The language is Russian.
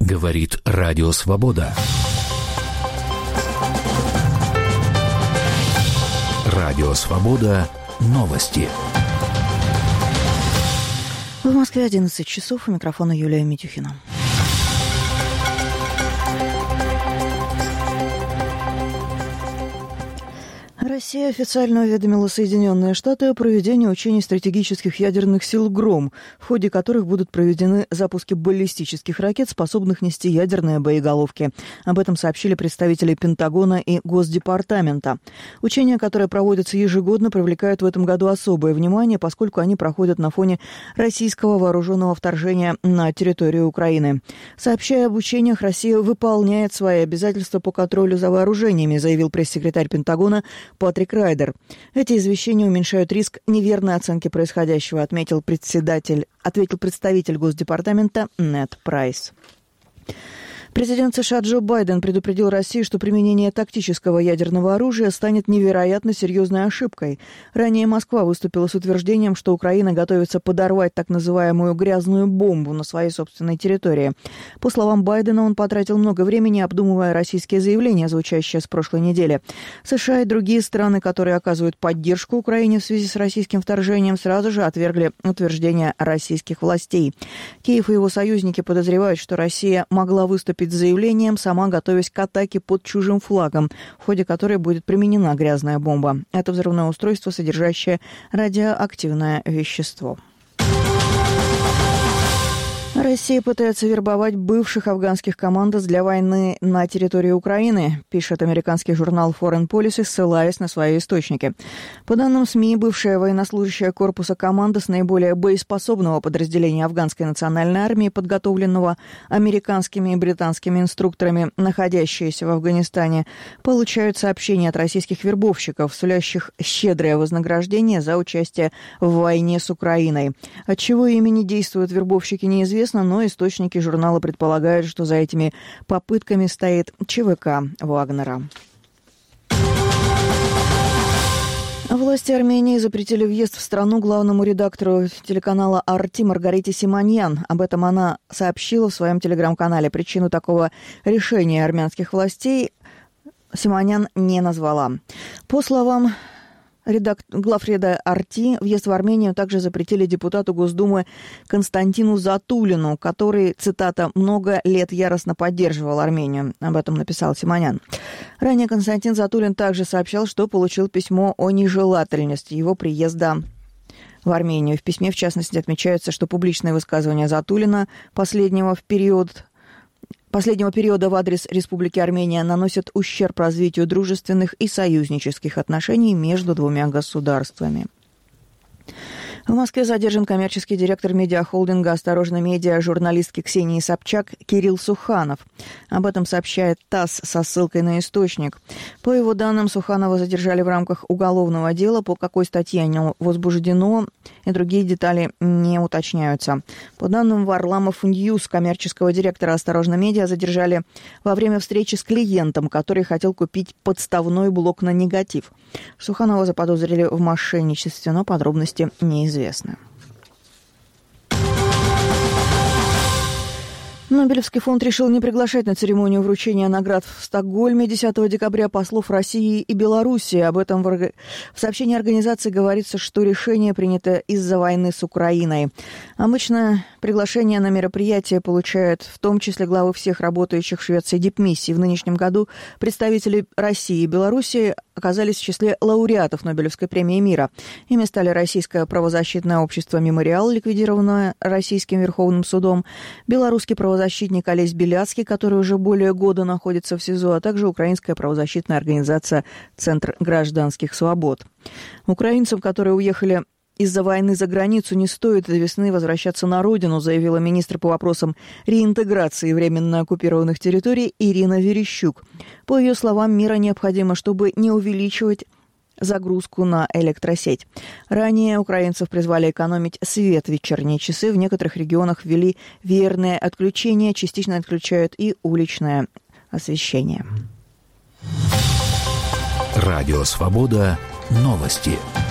Говорит Радио Свобода. Радио Свобода. Новости. В Москве 11 часов. У микрофона Юлия Митюхина. Россия официально уведомила Соединенные Штаты о проведении учений стратегических ядерных сил «Гром», в ходе которых будут проведены запуски баллистических ракет, способных нести ядерные боеголовки. Об этом сообщили представители Пентагона и Госдепартамента. Учения, которые проводятся ежегодно, привлекают в этом году особое внимание, поскольку они проходят на фоне российского вооруженного вторжения на территорию Украины. Сообщая об учениях, Россия выполняет свои обязательства по контролю за вооружениями, заявил пресс-секретарь Пентагона Патрик Райдер. Эти извещения уменьшают риск неверной оценки происходящего, ответил представитель Госдепартамента Нед Прайс. Президент США Джо Байден предупредил Россию, что применение тактического ядерного оружия станет невероятно серьезной ошибкой. Ранее Москва выступила с утверждением, что Украина готовится подорвать так называемую «грязную бомбу» на своей собственной территории. По словам Байдена, он потратил много времени, обдумывая российские заявления, звучащие с прошлой недели. США и другие страны, которые оказывают поддержку Украине в связи с российским вторжением, сразу же отвергли утверждения российских властей. Киев и его союзники подозревают, что Россия могла выступить с заявлением, сама готовясь к атаке под чужим флагом, в ходе которой будет применена грязная бомба. Это взрывное устройство, содержащее радиоактивное вещество. Россия пытается вербовать бывших афганских командос для войны на территории Украины, пишет американский журнал Foreign Policy, ссылаясь на свои источники. По данным СМИ, бывшая военнослужащая корпуса командос наиболее боеспособного подразделения афганской национальной армии, подготовленного американскими и британскими инструкторами, находящиеся в Афганистане, получают сообщения от российских вербовщиков, сулящих щедрое вознаграждение за участие в войне с Украиной. От чего имени действуют вербовщики, неизвестно, но источники журнала предполагают, что за этими попытками стоит ЧВК Вагнера. Власти Армении запретили въезд в страну главному редактору телеканала «Арти» Маргарите Симоньян. Об этом она сообщила в своем телеграм-канале. Причину такого решения армянских властей Симоньян не назвала. По словам главреда «Арти», въезд в Армению также запретили депутату Госдумы Константину Затулину, который, цитата, «много лет яростно поддерживал Армению». Об этом написал Симоньян. Ранее Константин Затулин также сообщал, что получил письмо о нежелательности его приезда в Армению. В письме, в частности, отмечается, что публичные высказывания Затулина последнего периода в адрес Республики Армения наносят ущерб развитию дружественных и союзнических отношений между двумя государствами. В Москве задержан коммерческий директор медиахолдинга «Осторожно медиа» журналистки Ксении Собчак Кирилл Суханов. Об этом сообщает ТАСС со ссылкой на источник. По его данным, Суханова задержали в рамках уголовного дела. По какой статье оно возбуждено и другие детали не уточняются. По данным Варламов Ньюс, коммерческого директора «Осторожно медиа» задержали во время встречи с клиентом, который хотел купить подставной блок на негатив. Суханова заподозрили в мошенничестве, но подробности неизвестны. Нобелевский фонд решил не приглашать на церемонию вручения наград в Стокгольме 10 декабря послов России и Белоруссии. Об этом в сообщении организации говорится, что решение принято из-за войны с Украиной. Обычно приглашение на мероприятие получают в том числе главы всех работающих в Швеции дипмиссий. В нынешнем году представители России и Белоруссии оказались в числе лауреатов Нобелевской премии мира. Ими стали Российское правозащитное общество «Мемориал», ликвидированное Российским Верховным судом, белорусский правозащитник Олесь Беляцкий, который уже более года находится в СИЗО, а также украинская правозащитная организация «Центр гражданских свобод». Украинцам, которые уехали из-за войны за границу, не стоит до весны возвращаться на родину, заявила министр по вопросам реинтеграции временно оккупированных территорий Ирина Верещук. По ее словам, мера необходима, чтобы не увеличивать загрузку на электросеть. Ранее украинцев призвали экономить свет в вечерние часы. В некоторых регионах ввели веерное отключение, частично отключают и уличное освещение. Радио «Свобода». Новости.